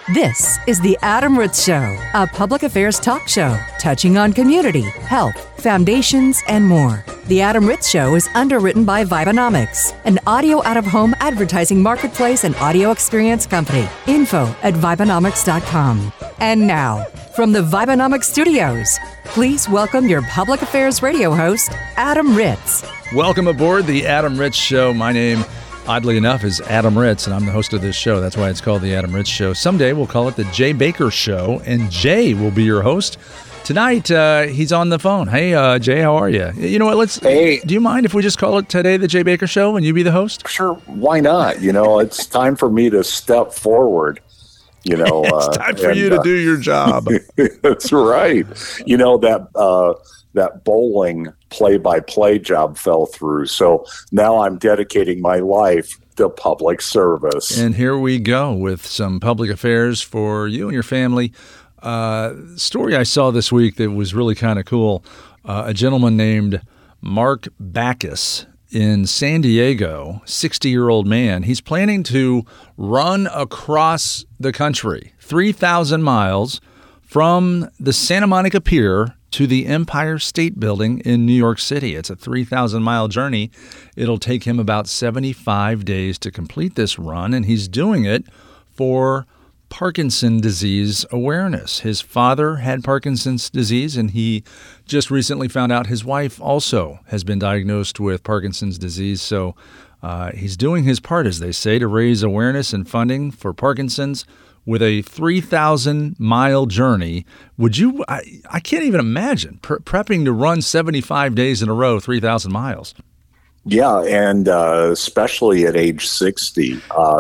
This is The Adam Ritz Show, a public affairs talk show touching on community, health, foundations, and more. The Adam Ritz Show is underwritten by Vibenomics, an audio out-of-home advertising marketplace and audio experience company. Info@Vibenomics.com. And now, from the Vibenomics studios, please welcome your public affairs radio host, Adam Ritz. Welcome aboard The Adam Ritz Show. My name, oddly enough, is Adam Ritz, and I'm the host of this show. That's why it's called The Adam Ritz Show. Someday we'll call it The Jay Baker Show, and Jay will be your host. Tonight, he's on the phone. Hey, Jay, how are you? You know what, Hey. Do you mind if we just call it today The Jay Baker Show and you be the host? Sure, why not? You know, it's time for me to step forward. You know, it's time for you to do your job. That's right. You know, that bowling play-by-play job fell through. So now I'm dedicating my life to public service. And here we go with some public affairs for you and your family. Story I saw this week that was really kind of cool. A gentleman named Mark Backus in San Diego, 60-year-old man. He's planning to run across the country, 3,000 miles from the Santa Monica Pier to the Empire State Building in New York City. It's a 3,000-mile journey. It'll take him about 75 days to complete this run, and he's doing it for Parkinson's disease awareness. His father had Parkinson's disease, and he just recently found out his wife also has been diagnosed with Parkinson's disease. So he's doing his part, as they say, to raise awareness and funding for Parkinson's with a 3,000-mile journey. Would you? I can't even imagine prepping to run 75 days in a row, 3,000 miles. Yeah, and especially at age 60,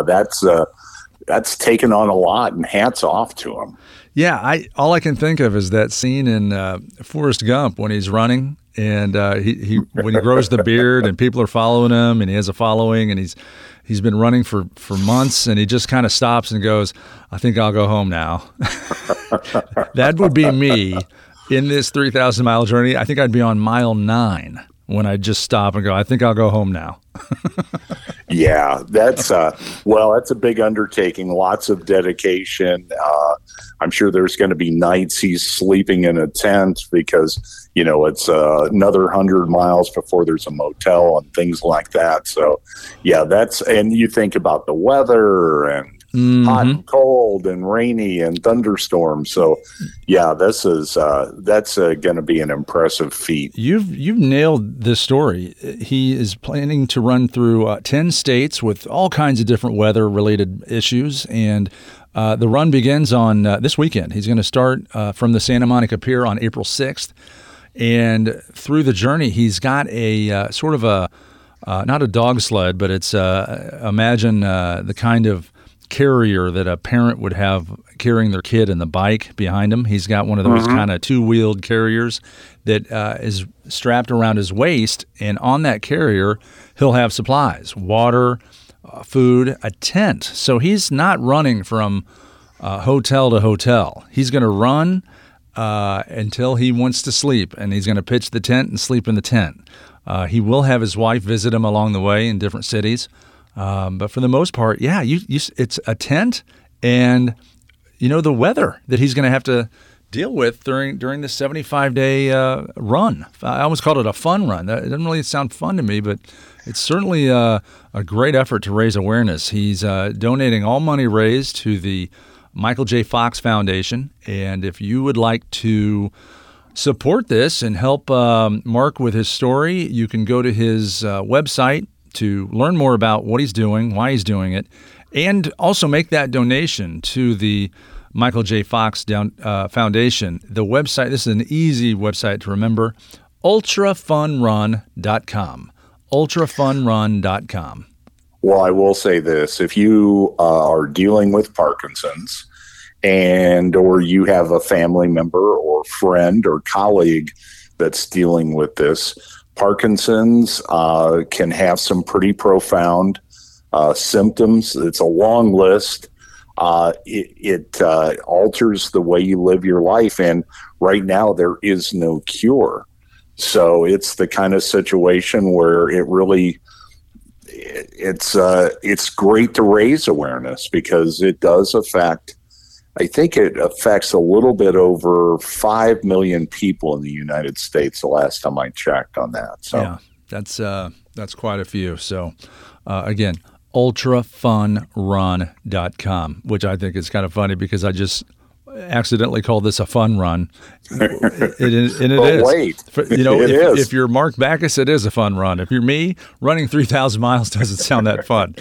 that's taken on a lot, and hats off to him. Yeah, all I can think of is that scene in Forrest Gump when he's running, and he when he grows the beard and people are following him, and he has a following, and he's been running for months, and he just kind of stops and goes, "I think I'll go home now." That would be me in this 3,000-mile journey. I think I'd be on mile 9 when I'd just stop and go, "I think I'll go home now." Yeah, that's that's a big undertaking, lots of dedication. I'm sure there's going to be nights he's sleeping in a tent because, you know, it's another 100 miles before there's a motel and things like that. So, yeah, and you think about the weather and hot and cold and rainy and thunderstorms. So, yeah, that's going to be an impressive feat. You've nailed this story. He is planning to run through 10 states with all kinds of different weather-related issues, and the run begins on this weekend. He's going to start from the Santa Monica Pier on April 6th, and through the journey, he's got a sort of a not a dog sled, but it's imagine the kind of carrier that a parent would have carrying their kid and the bike behind him. He's got one of those kind of two-wheeled carriers that is strapped around his waist, and on that carrier, he'll have supplies, water, food, a tent. So he's not running from hotel to hotel. He's going to run until he wants to sleep, and he's going to pitch the tent and sleep in the tent. He will have his wife visit him along the way in different cities. But for the most part, yeah, it's a tent and, you know, the weather that he's going to have to deal with during the 75-day run. I almost called it a fun run. It doesn't really sound fun to me, but it's certainly a great effort to raise awareness. He's donating all money raised to the Michael J. Fox Foundation, and if you would like to support this and help Mark with his story, you can go to his website to learn more about what he's doing, why he's doing it, and also make that donation to the Michael J. Fox Foundation. The website, this is an easy website to remember, ultrafunrun.com. ultrafunrun.com. Well, I will say this. If you are dealing with Parkinson's or you have a family member or friend or colleague that's dealing with this, Parkinson's can have some pretty profound symptoms. It's a long list. It alters the way you live your life, and right now there is no cure. So it's the kind of situation where it's great to raise awareness because it does affect I think it affects a little bit over 5 million people in the United States the last time I checked on that. So yeah, that's quite a few. So again, ultrafunrun.com, which I think is kind of funny because I just accidentally called this a fun run. It is. Wait, if you're Mark Backus, it is a fun run. If you're me, running 3,000 miles doesn't sound that fun.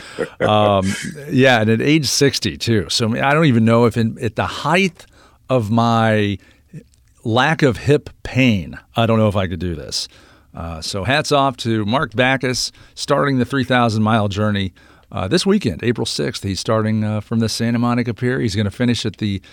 Yeah, and at age 60 too. So I don't even know if at the height of my lack of hip pain, I don't know if I could do this. So hats off to Mark Backus starting the 3,000-mile journey this weekend, April 6th. He's starting from the Santa Monica Pier. He's going to finish at the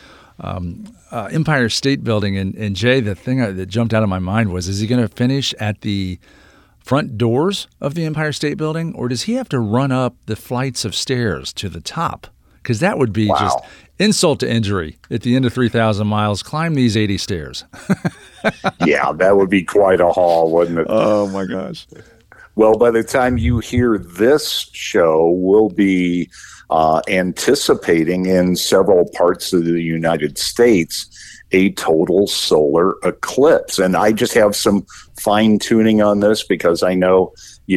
Empire State Building. And Jay, the thing that jumped out of my mind was, is he going to finish at the front doors of the Empire State Building, or does he have to run up the flights of stairs to the top? Because that would be just insult to injury at the end of 3,000 miles. Climb these 80 stairs. Yeah, that would be quite a haul, wouldn't it? Oh, my gosh. Well, by the time you hear this show, we'll be anticipating in several parts of the United States a total solar eclipse. And I just have some fine tuning on this because I know,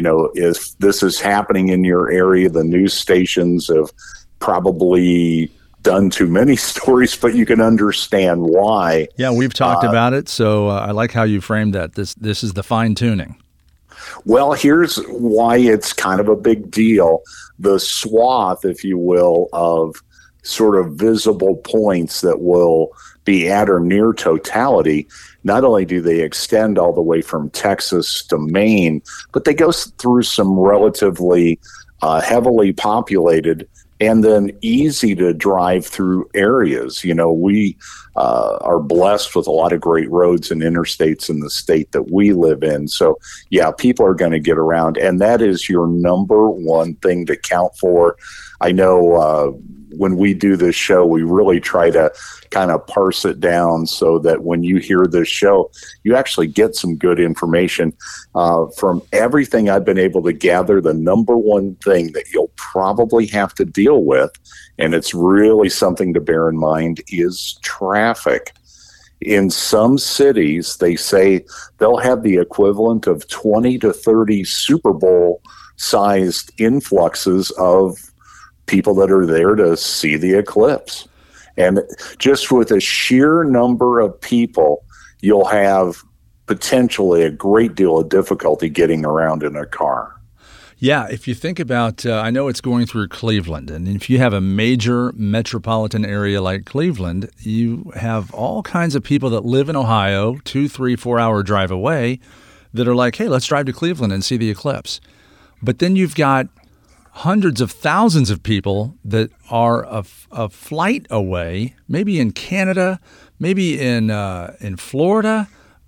if this is happening in your area, the news stations have probably done too many stories, but you can understand why. Yeah, we've talked about it. So I like how you framed that. This is the fine tuning. Well, here's why it's kind of a big deal. The swath, if you will, of sort of visible points that will be at or near totality, not only do they extend all the way from Texas to Maine, but they go through some relatively heavily populated and then easy to drive through areas. We are blessed with a lot of great roads and interstates in the state that we live in. So, yeah, people are going to get around, and that is your number one thing to count for. I know when we do this show, we really try to kind of parse it down so that when you hear this show, you actually get some good information. From everything I've been able to gather, the number one thing that you'll probably have to deal with, and it's really something to bear in mind, is traffic. In some cities, they say they'll have the equivalent of 20 to 30 Super Bowl-sized influxes of people that are there to see the eclipse. And just with a sheer number of people, you'll have potentially a great deal of difficulty getting around in a car. Yeah, if you think about, I know it's going through Cleveland, and if you have a major metropolitan area like Cleveland, you have all kinds of people that live in Ohio, 2, 3, 4 hour drive away, that are like, hey, let's drive to Cleveland and see the eclipse. But then you've got hundreds of thousands of people that are a flight away, maybe in Canada, maybe in Florida.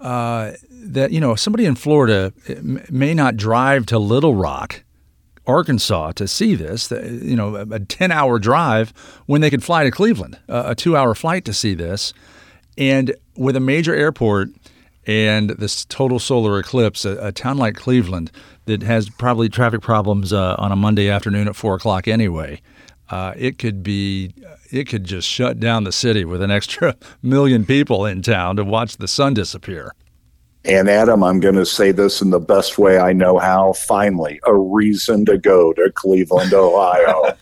That somebody in Florida may not drive to Little Rock, Arkansas, to see this. A 10-hour drive when they could fly to Cleveland, a 2-hour flight to see this, and with a major airport and this total solar eclipse, a town like Cleveland that has probably traffic problems on a Monday afternoon at 4 o'clock anyway, it could just shut down the city with an extra million people in town to watch the sun disappear. And Adam, I'm going to say this in the best way I know how. Finally, a reason to go to Cleveland, Ohio.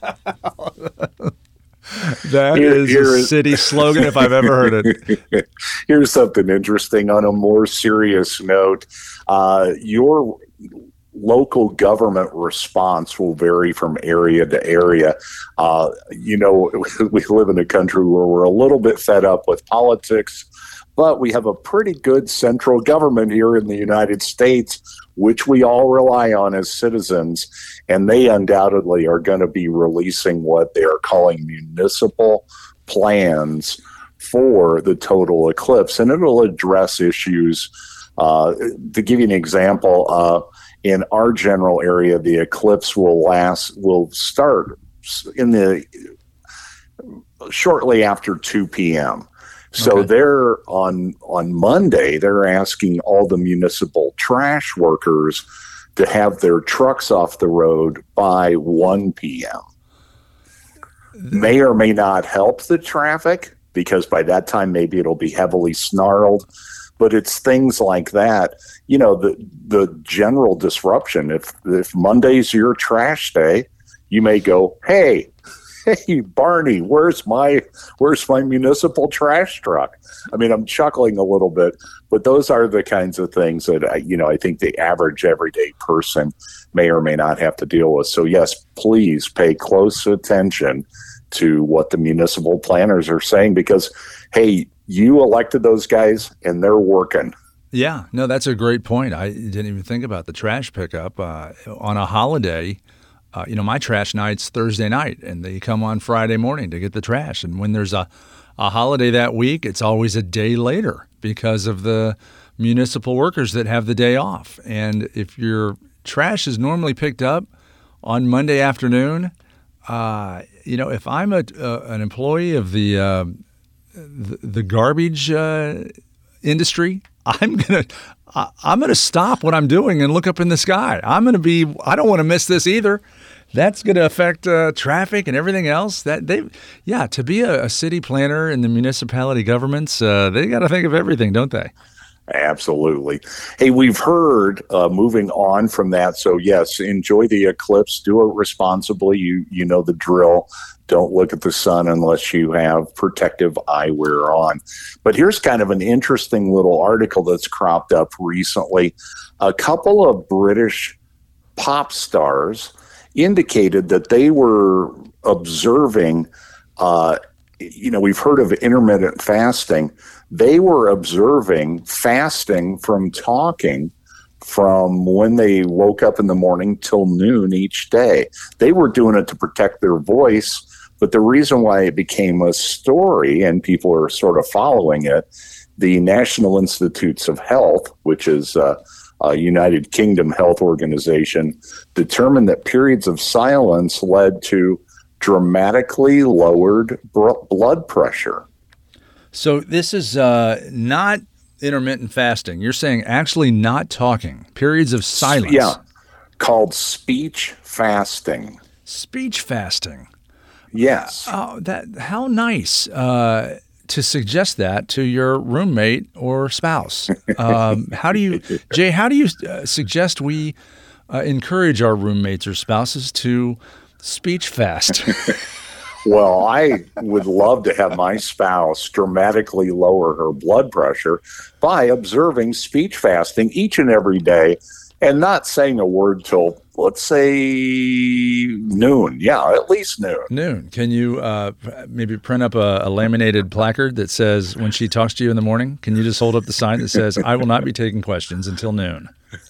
That is a city slogan if I've ever heard it. Here's something interesting on a more serious note. Your local government response will vary from area to area. We live in a country where we're a little bit fed up with politics, but we have a pretty good central government here in the United States, which we all rely on as citizens, and they undoubtedly are going to be releasing what they are calling municipal plans for the total eclipse, and it'll address issues. To give you an example, in our general area, the eclipse will start shortly after 2 p.m. So Okay. they're on Monday, they're asking all the municipal trash workers to have their trucks off the road by 1 p.m. May or may not help the traffic, because by that time maybe it'll be heavily snarled. But it's things like that, the general disruption. If Monday's your trash day, you may go, hey, Barney, where's my municipal trash truck? I mean, I'm chuckling a little bit, but those are the kinds of things that I think the average everyday person may or may not have to deal with. So yes, please pay close attention to what the municipal planners are saying, because, hey, you elected those guys and they're working. Yeah, no, that's a great point. I didn't even think about the trash pickup. On a holiday, my trash night's Thursday night, and they come on Friday morning to get the trash. And when there's a holiday that week, it's always a day later because of the municipal workers that have the day off. And if your trash is normally picked up on Monday afternoon, if I'm an employee of the garbage industry, I'm gonna stop what I'm doing and look up in the sky. I don't want to miss this either. That's going to affect traffic and everything else. To be a city planner in the municipality governments, they got to think of everything, don't they? Absolutely. Hey, we've heard, moving on from that. So yes, enjoy the eclipse, do it responsibly. You know the drill. Don't look at the sun unless you have protective eyewear on. But here's kind of an interesting little article that's cropped up recently. A couple of British pop stars indicated that they were observing, we've heard of intermittent fasting. They were observing fasting from talking from when they woke up in the morning till noon each day. They were doing it to protect their voice, but the reason why it became a story and people are sort of following it, the National Institutes of Health, which is a United Kingdom health organization, determined that periods of silence led to dramatically lowered blood pressure. So this is not intermittent fasting. You're saying actually not talking, periods of silence. Yeah, called speech fasting. Speech fasting. Yes. How nice to suggest that to your roommate or spouse. How do you suggest we encourage our roommates or spouses to speech fast? Well, I would love to have my spouse dramatically lower her blood pressure by observing speech fasting each and every day and not saying a word till, let's say, noon. Yeah, at least noon. Noon. Can you maybe print up a laminated placard that says, when she talks to you in the morning, can you just hold up the sign that says, I will not be taking questions until noon?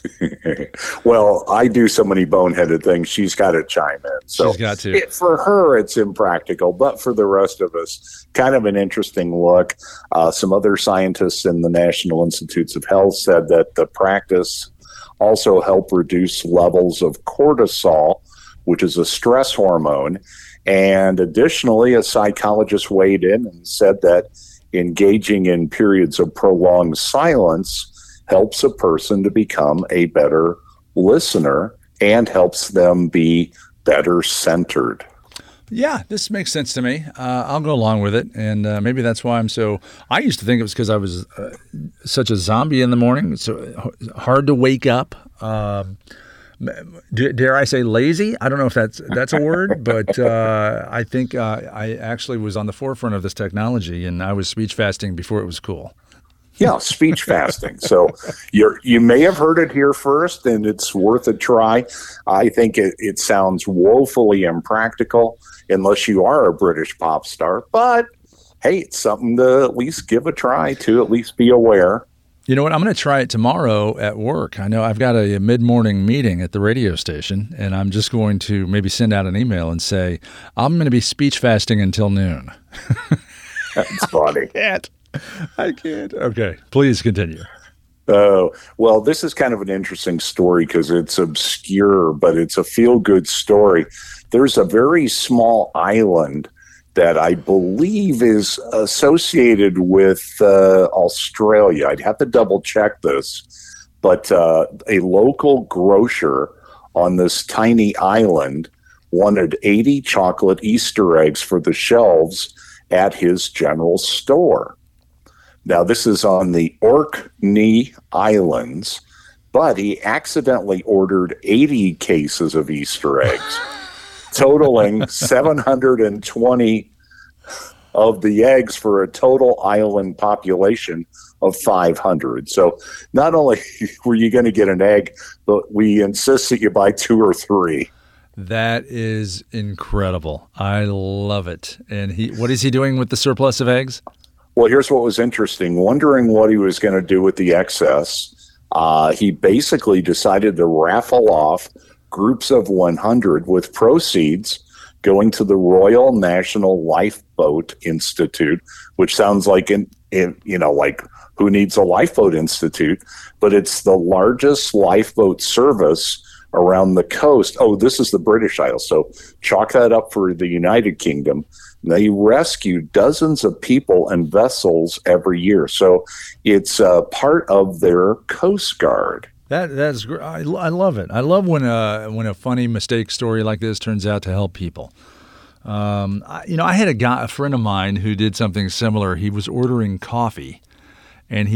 Well, I do so many boneheaded things. She's got to chime in. So she's got to. For her, it's impractical, but for the rest of us, kind of an interesting look. Some other scientists in the National Institutes of Health said that the practice also helped reduce levels of cortisol, which is a stress hormone. And additionally, a psychologist weighed in and said that engaging in periods of prolonged silence helps a person to become a better listener and helps them be better centered. Yeah, this makes sense to me. I'll go along with it, and maybe that's why I used to think it was because I was such a zombie in the morning. It's so hard to wake up. Dare I say lazy? I don't know if that's a word, but I think I actually was on the forefront of this technology, and I was speech fasting before it was cool. Yeah, speech fasting. So you may have heard it here first, and it's worth a try. I think it sounds woefully impractical unless you are a British pop star. But, hey, it's something to at least give a try, to at least be aware. You know what? I'm going to try it tomorrow at work. I know I've got a mid-morning meeting at the radio station, and I'm just going to maybe send out an email and say, I'm going to be speech fasting until noon. That's funny. I can't. Okay, please continue. Oh, well, this is kind of an interesting story because it's obscure, but it's a feel-good story. There's a very small island that I believe is associated with Australia. I'd have to double-check this, but a local grocer on this tiny island wanted 80 chocolate Easter eggs for the shelves at his general store. Now, this is on the Orkney Islands, but he accidentally ordered 80 cases of Easter eggs, totaling 720 of the eggs for a total island population of 500. So not only were you going to get an egg, but we insist that you buy 2 or 3. That is incredible. I love it. And what is he doing with the surplus of eggs? Well, here's what was interesting. Wondering what he was going to do with the excess, he basically decided to raffle off groups of 100 with proceeds going to the Royal National Lifeboat Institute, which sounds like like who needs a lifeboat institute? But it's the largest lifeboat service around the coast. Oh, this is the British Isles. So chalk that up for the United Kingdom. They rescue dozens of people and vessels every year. So it's part of their Coast Guard. That's great. I love it. I love when a funny mistake story like this turns out to help people. I had a friend of mine who did something similar. He was ordering coffee, and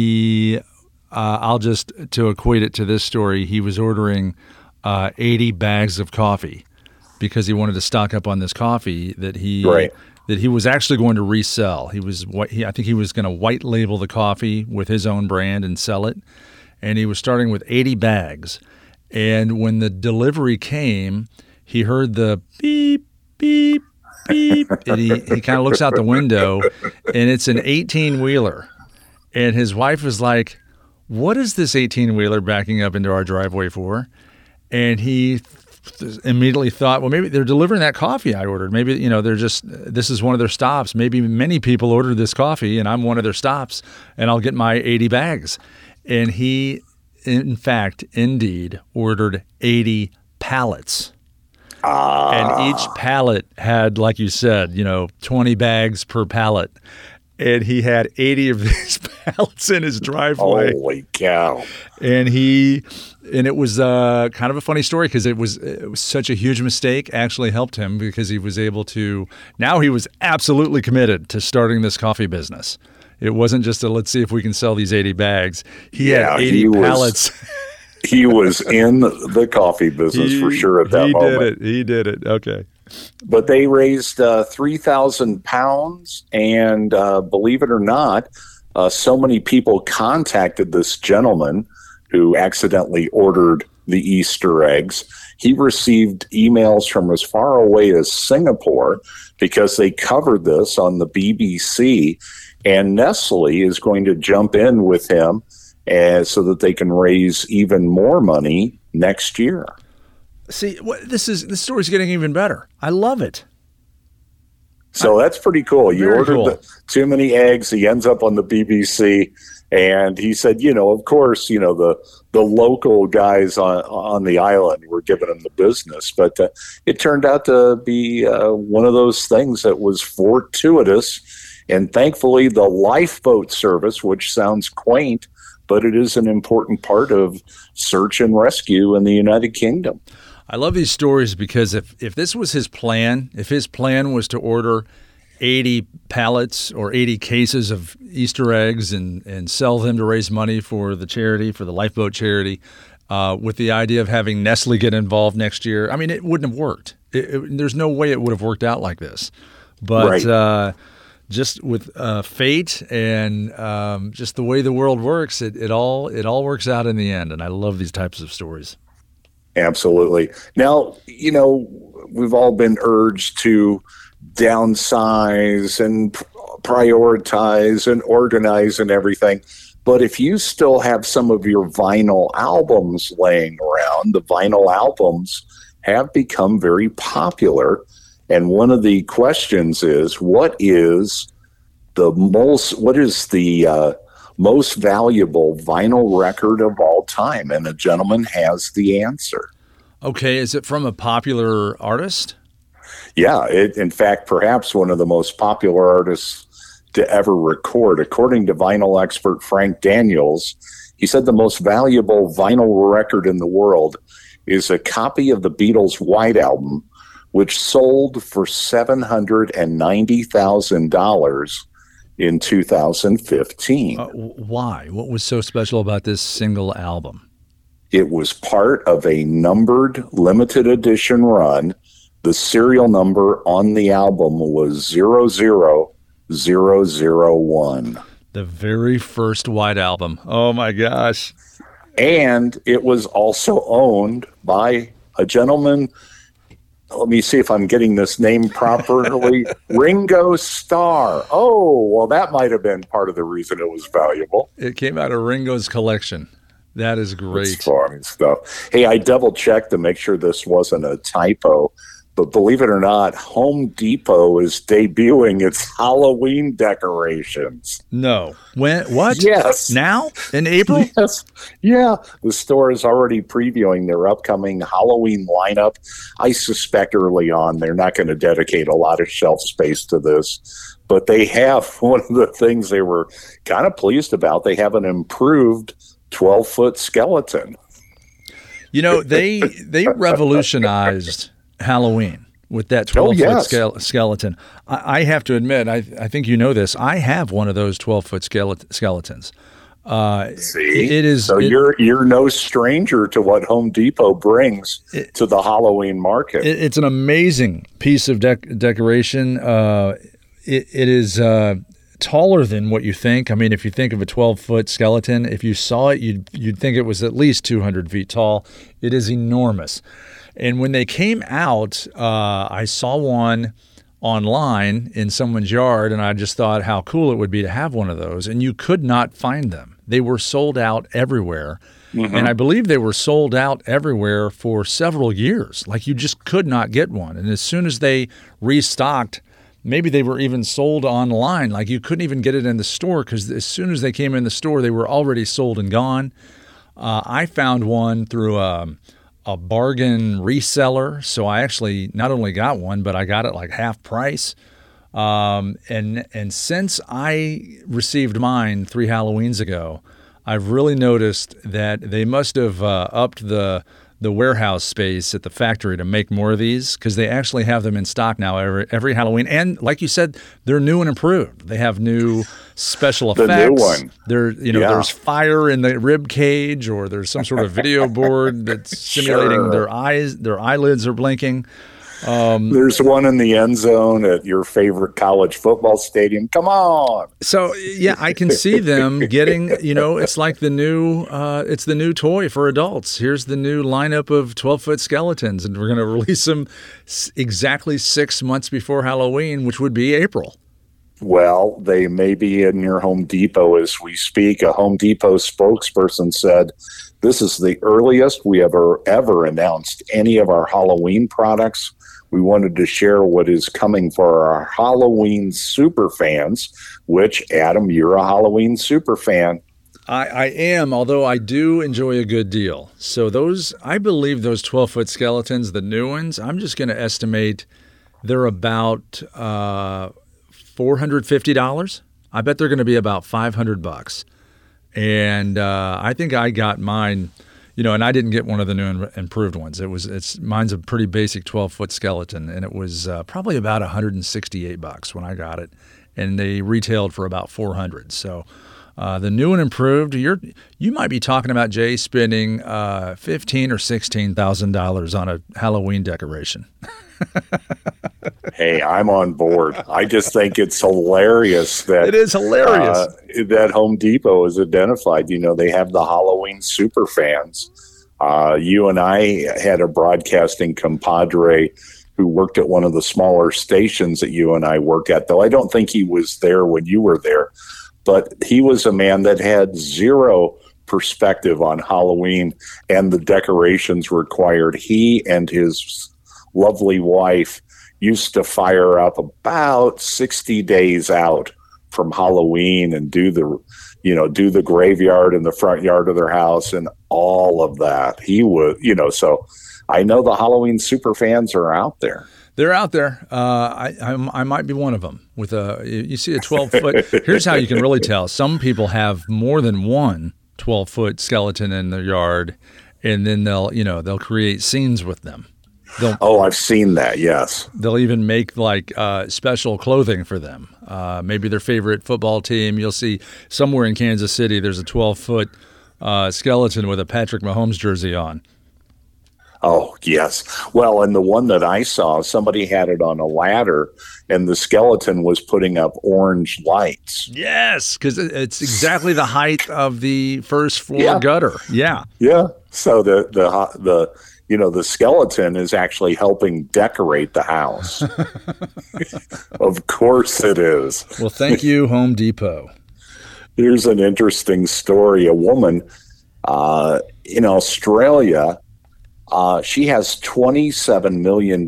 to equate it to this story, he was ordering 80 bags of coffee because he wanted to stock up on this coffee that he was actually going to resell. I think he was going to white label the coffee with his own brand and sell it. And he was starting with 80 bags. And when the delivery came, he heard the beep, beep, beep. And he kind of looks out the window, and it's an 18-wheeler. And his wife was like, "What is this 18-wheeler backing up into our driveway for?" And he immediately thought, well, maybe they're delivering that coffee I ordered. Maybe, this is one of their stops. Maybe many people ordered this coffee, and I'm one of their stops, and I'll get my 80 bags. And he, in fact, indeed, ordered 80 pallets. And each pallet had, like you said, 20 bags per pallet. And he had 80 of these pallets in his driveway. Holy cow. And it was kind of a funny story because it was such a huge mistake actually helped him because he was able to, now he was absolutely committed to starting this coffee business. It wasn't just let's see if we can sell these 80 bags. He had 80 pallets. He was in the coffee business for sure at that moment. He did it. Okay. But they raised 3,000 pounds, and believe it or not, so many people contacted this gentleman who accidentally ordered the Easter eggs. He received emails from as far away as Singapore because they covered this on the BBC, and Nestle is going to jump in with him so that they can raise even more money next year. See, this story's getting even better. I love it. So that's pretty cool. You ordered too many eggs. He ends up on the BBC, and he said, of course, the local guys on the island were giving him the business, but it turned out to be one of those things that was fortuitous. And thankfully, the lifeboat service, which sounds quaint, but it is an important part of search and rescue in the United Kingdom. I love these stories because if this was his plan, if his plan was to order 80 pallets or 80 cases of Easter eggs and sell them to raise money for the charity, for the lifeboat charity, with the idea of having Nestle get involved next year, I mean, it wouldn't have worked. There's no way it would have worked out like this. But just with fate and just the way the world works, it all works out in the end. And I love these types of stories. Absolutely. Now, we've all been urged to downsize and prioritize and organize and everything. But if you still have some of your vinyl albums laying around, the vinyl albums have become very popular. And one of the questions is, what is the most valuable vinyl record of all time? And a gentleman has the answer. Okay. Is it from a popular artist? Yeah. In fact, perhaps one of the most popular artists to ever record. According to vinyl expert Frank Daniels, he said the most valuable vinyl record in the world is a copy of the Beatles' White Album which sold for $790,000 in 2015. Why? What was so special about this single album? It was part of a numbered limited edition run. The serial number on the album was 00001. The very first White Album. Oh my gosh. And it was also owned by a gentleman. Let me see if I'm getting this name properly. Ringo Starr. Oh, well, that might have been part of the reason it was valuable. It came out of Ringo's collection. That is great. It's fun stuff. Hey, I double checked to make sure this wasn't a typo. But believe it or not, Home Depot is debuting its Halloween decorations. No. When? What? Yes. Now? In April? Yes. Yeah. The store is already previewing their upcoming Halloween lineup. I suspect early on they're not going to dedicate a lot of shelf space to this. But they have one of the things they were kind of pleased about. They have an improved 12-foot skeleton. You know, they revolutionized Halloween with that 12-foot skeleton. I have to admit, I think you know this. I have one of those 12-foot skeletons. See, it is. So you're no stranger to what Home Depot brings to the Halloween market. It's an amazing piece of decoration. It is taller than what you think. I mean, if you think of a 12-foot skeleton, if you saw it, you'd think it was at least 200 feet tall. It is enormous. And when they came out, I saw one online in someone's yard, and I just thought how cool it would be to have one of those. And you could not find them. They were sold out everywhere. Mm-hmm. And I believe they were sold out everywhere for several years. Like you just could not get one. And as soon as they restocked, maybe they were even sold online. Like you couldn't even get it in the store because as soon as they came in the store, they were already sold and gone. I found one through a bargain reseller. So I actually not only got one, but I got it like half price. And since I received mine 3 Halloweens ago, I've really noticed that they must have upped the warehouse space at the factory to make more of these because they actually have them in stock now every Halloween. And like you said, they're new and improved. They have new special effects. The new one. There's fire in the rib cage, or there's some sort of video board that's simulating their eyes. Their eyelids are blinking. There's one in the end zone at your favorite college football stadium. Come on. So yeah, I can see them getting, it's like it's the new toy for adults. Here's the new lineup of 12-foot skeletons, and we're going to release them exactly 6 months before Halloween, which would be April. Well, they may be in your Home Depot as we speak. A Home Depot spokesperson said, "This is the earliest we ever announced any of our Halloween products. We wanted to share what is coming for our Halloween super fans," which, Adam, you're a Halloween super fan. I am, although I do enjoy a good deal. So I believe those 12-foot skeletons, the new ones, I'm just going to estimate they're about $450. I bet they're going to be about $500. And I think I got mine, and I didn't get one of the new and improved ones. Mine's a pretty basic 12-foot skeleton, and it was probably about $168 when I got it, and they retailed for about $400. So the new and improved, you might be talking about, Jay, spending $15,000 or $16,000 on a Halloween decoration. Hey, I'm on board. I just think it's hilarious that it is hilarious that Home Depot is identified. They have the Halloween super fans. You and I had a broadcasting compadre who worked at one of the smaller stations that you and I work at, though I don't think he was there when you were there. But he was a man that had zero perspective on Halloween and the decorations required. He and his lovely wife used to fire up about 60 days out from Halloween and do the graveyard in the front yard of their house and all of that. He would, so I know the Halloween super fans are out there. They're out there. I might be one of them. You see a 12-foot. Here's how you can really tell. Some people have more than one 12-foot skeleton in their yard, and then they'll create scenes with them. I've seen that. Yes. They'll even make like special clothing for them. Maybe their favorite football team. You'll see somewhere in Kansas City, there's a 12-foot skeleton with a Patrick Mahomes jersey on. Oh, yes. Well, and the one that I saw, somebody had it on a ladder, and the skeleton was putting up orange lights. Yes, because it's exactly the height of the first floor gutter. Yeah. Yeah. So the skeleton is actually helping decorate the house. Of course it is. Well, thank you, Home Depot. Here's an interesting story. A woman in Australia, she has $27 million,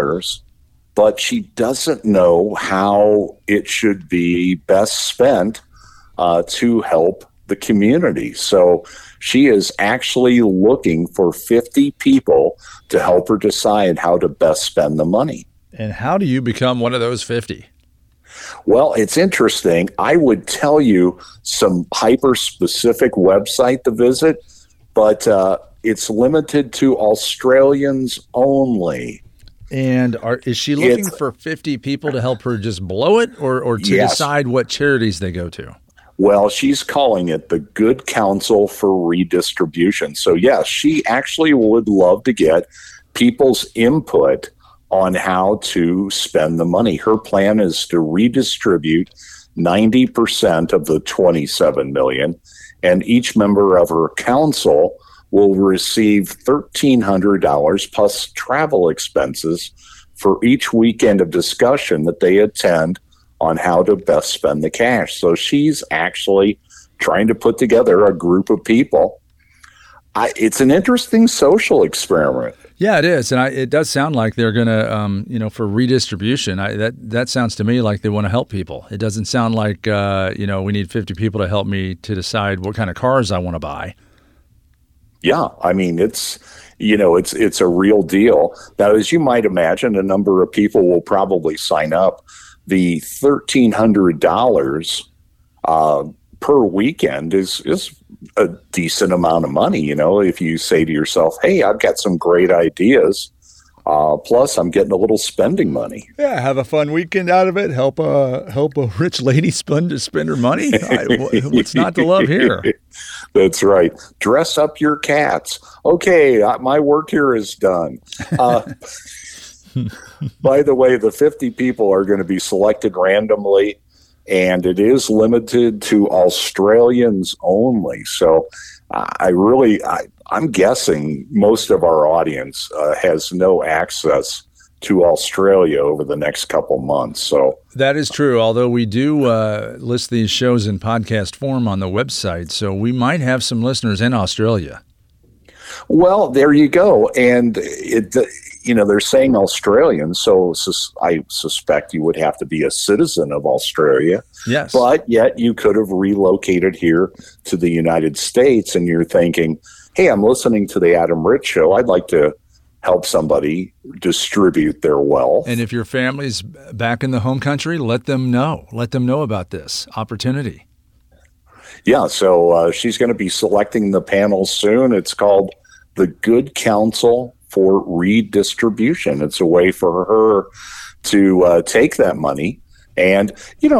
but she doesn't know how it should be best spent to help the community. So she is actually looking for 50 people to help her decide how to best spend the money. And how do you become one of those 50? Well, it's interesting. I would tell you some hyper-specific website to visit, but it's limited to Australians only. And is she looking for 50 people to help her just blow it or to decide what charities they go to? Well, she's calling it the Good Counsel for Redistribution. So, yes, she actually would love to get people's input on how to spend the money. Her plan is to redistribute 90% of the $27 million, and each member of her council will receive $1,300 plus travel expenses for each weekend of discussion that they attend on how to best spend the cash. So she's actually trying to put together a group of people. It's an interesting social experiment. Yeah, it is. And it does sound like they're going to, for redistribution, that sounds to me like they want to help people. It doesn't sound like, we need 50 people to help me to decide what kind of cars I want to buy. Yeah, I mean, it's a real deal. Now, as you might imagine, a number of people will probably sign up. The $1,300 per weekend is a decent amount of money. If you say to yourself, hey, I've got some great ideas, plus I'm getting a little spending money. Yeah, have a fun weekend out of it. Help a rich lady spend her money. What's not to love here? That's right. Dress up your cats. Okay, my work here is done. By the way, the 50 people are going to be selected randomly, and it is limited to Australians only. So I'm guessing most of our audience has no access to Australia over the next couple months. So that is true, although we do list these shows in podcast form on the website, so we might have some listeners in Australia. Well, there you go. And they're saying Australian, so I suspect you would have to be a citizen of Australia. Yes. But yet you could have relocated here to the United States, and you're thinking, hey, I'm listening to the Adam Ritz Show. I'd like to help somebody distribute their wealth. And if your family's back in the home country, let them know. Let them know about this opportunity. Yeah, so she's going to be selecting the panel soon. It's called the Good Counsel for Redistribution. It's a way for her to take that money. And,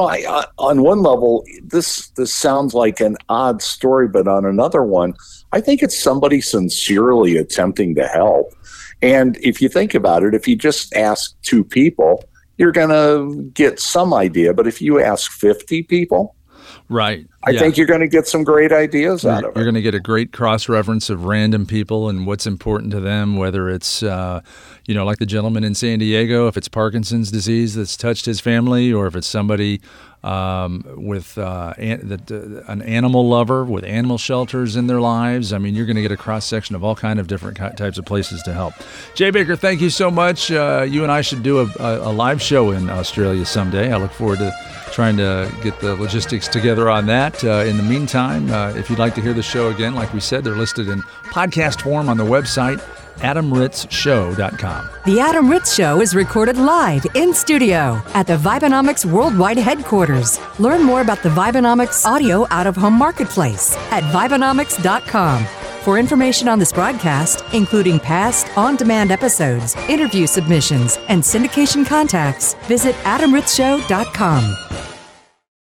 on one level, this sounds like an odd story, but on another one, I think it's somebody sincerely attempting to help. And if you think about it, if you just ask 2 people, you're going to get some idea. But if you ask 50 people, right, I think you're going to get some great ideas out of it. You're going to get a great cross-reference of random people and what's important to them, whether it's, like the gentleman in San Diego, if it's Parkinson's disease that's touched his family, or if it's somebody with an animal lover with animal shelters in their lives. I mean, you're going to get a cross-section of all kind of different types of places to help. Jay Baker, thank you so much. You and I should do a live show in Australia someday. I look forward to trying to get the logistics together on that. In the meantime, if you'd like to hear the show again, like we said, they're listed in podcast form on the website, AdamRitzShow.com. The Adam Ritz Show is recorded live in studio at the Vibenomics Worldwide Headquarters. Learn more about the Vibenomics Audio Out-of-Home Marketplace at Vibenomics.com. For information on this broadcast, including past on-demand episodes, interview submissions, and syndication contacts, visit adamritzshow.com.